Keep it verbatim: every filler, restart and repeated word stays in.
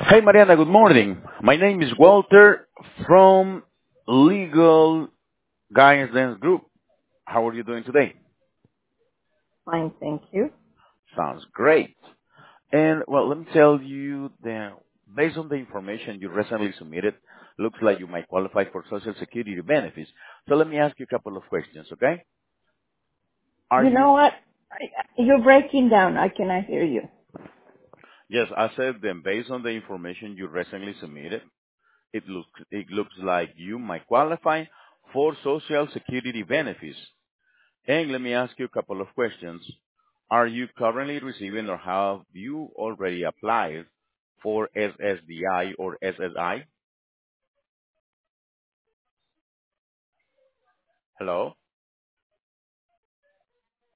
Hey, Mariana, good morning. My name is Walter from Legal Guidance Group. How are you doing today? Fine, thank you. Sounds great. And, well, let me tell you that based on the information you recently submitted, looks like you might qualify for Social Security benefits. So let me ask you a couple of questions, okay? Are You you... know what? I- You're breaking down. I cannot hear you. Yes, I said then based on the information you recently submitted, it looks, it looks like you might qualify for Social Security benefits. And let me ask you a couple of questions. Are you currently receiving or have you already applied for S S D I or S S I? Hello?